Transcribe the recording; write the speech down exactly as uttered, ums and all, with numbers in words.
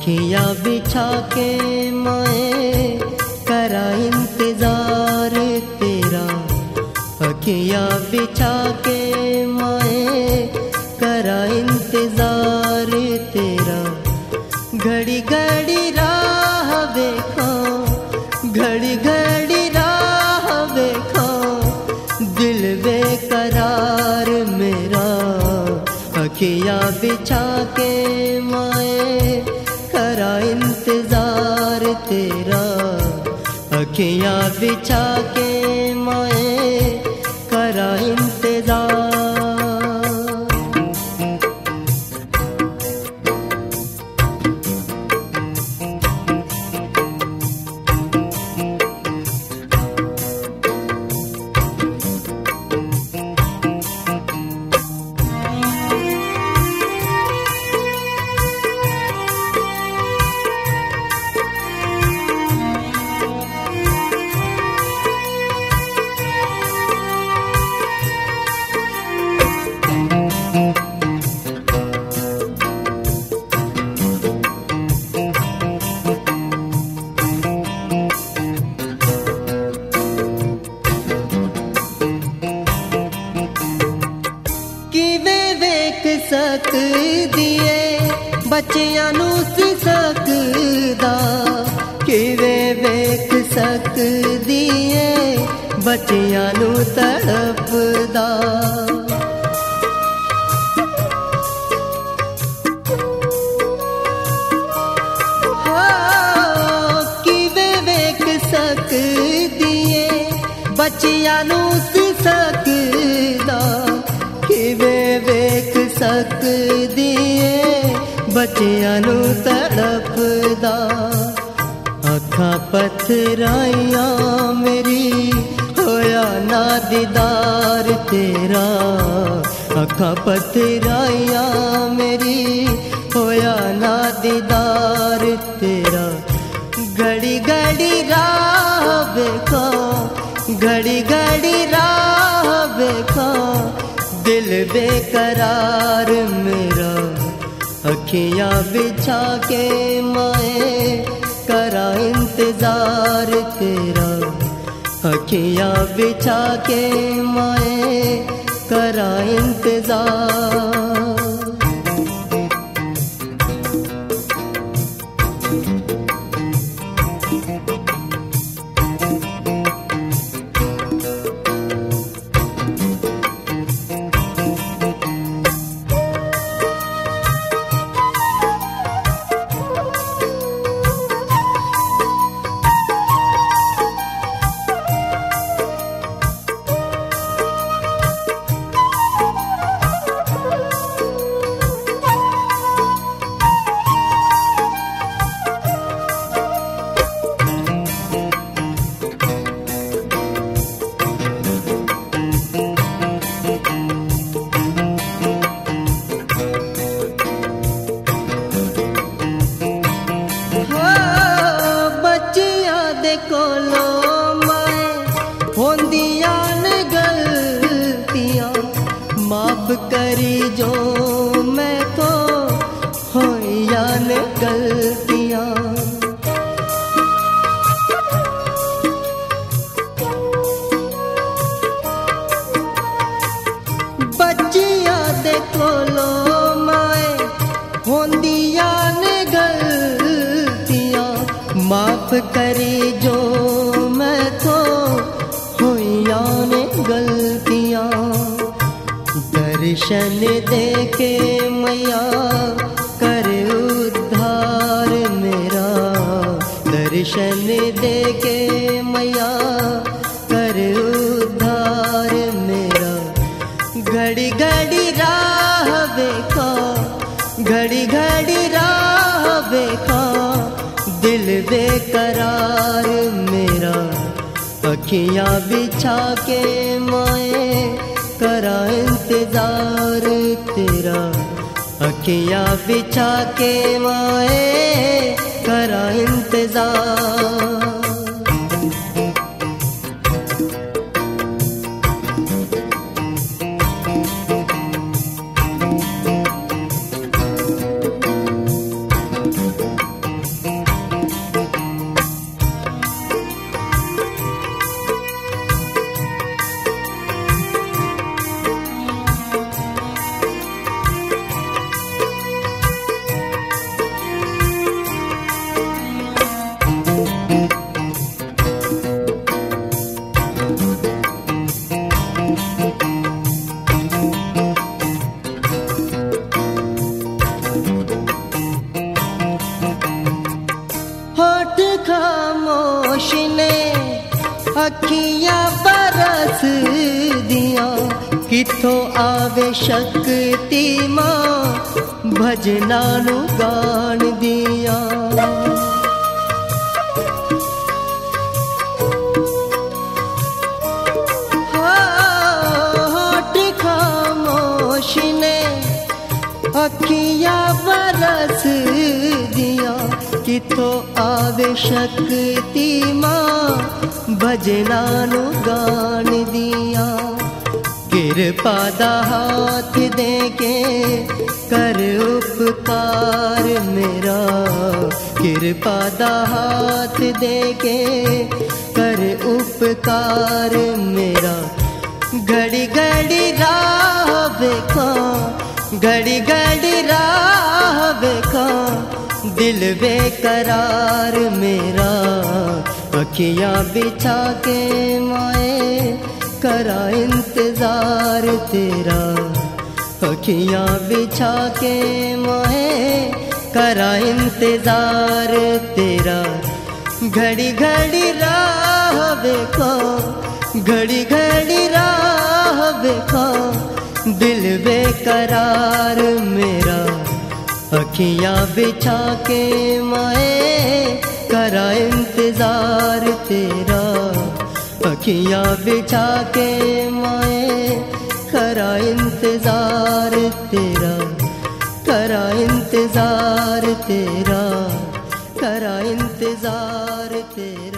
अखियाँ बिछा के माए करा इंतजार तेरा। अखियाँ बिछा के माए करा इंतजार तेरा। घड़ी घड़ी राह देखा, घड़ी घड़ी राह देखा, दिल बेकरार मेरा। अखियाँ बिछा के माए करा इंतजार तेरा। अखियाँ बिछा के माए करा इंतजार। ਸਕਦੀਏ ਬੱਚਿਆਂ ਨੂੰ ਸੀ ਸਕਦਾ, ਕਿਵੇਂ ਵੇਖ ਸਕਦੀਏ ਬੱਚਿਆਂ ਨੂੰ ਤੜਪਦਾ। ਹਾਂ ਕਿਵੇਂ ਵੇਖ ਸਕਦੀਏ ਬੱਚਿਆਂ ਨੂੰ ਸੀ ਸਕਦਾ, ਕਿਵੇਂ ਵੇਖ ਸਕਦੀ ਏ ਬੱਚਿਆਂ ਨੂੰ ਤੜਪਦਾ। ਅੱਖਾਂ ਪੱਥਰਾਈਆਂ ਮੇਰੀ ਹੋਇਆ ਨਾ ਦੀਦਾਰ ਤੇਰਾ। ਅੱਖਾਂ ਪੱਥਰਾਈਆਂ ਮੇਰੀ ਹੋਇਆ ਨਾ ਦੀਦਾਰ ਤੇਰਾ। घड़ी घड़ी राह देखा, घड़ी घड़ी राह देखा, दिल बेकरार मेरा। अखियाँ बिछा के माए करा इंतजार तेरा। अखियाँ बिछा के माए करा इंतजार। माफ करी जो मैं तो होया ने गलतियां। बच्चियां दे कोलो माए होंदियां ने गलतियां। माफ करी जो मैं तो होया ने गलतियां। दर्शन देके मैया कर उद्धार मेरा। दर्शन देके मैया कर उद्धार मेरा। घड़ी घड़ी राह देखा, घड़ी घड़ी राह देखा, दिल बेकरार मेरा। अखियाँ बिछा के माए करा इंतजार तेरा। अखियाँ बिछा के माए करा इंतजार। दिया किथों आवे शक्ति मां भजना नू गान दिया। होठ खामोश ने अखियां बरस दिया किथों आवे शक्ति मां भजना नू गान दिया। कृपा दा हाथ दे के कर उपकार मेरा, कृपा दा हाथ दे के कर उपकार मेरा। घड़ी घड़ी राह देखा, घड़ी घड़ी राह देखा, दिल बेकरार मेरा। अखियां बिछा के माए करा इंतजार तेरा, अखियां बिछा के माए करा इंतजार तेरा। घड़ी घड़ी राह देखो, घड़ी घड़ी राह देखो, दिल बेकरार मेरा। अखियां बिछा के माए करा इंतजार तेरा, अखियां बिछा के माए करा इंतजार तेरा, करा इंतजार तेरा, करा इंतजार तेरा।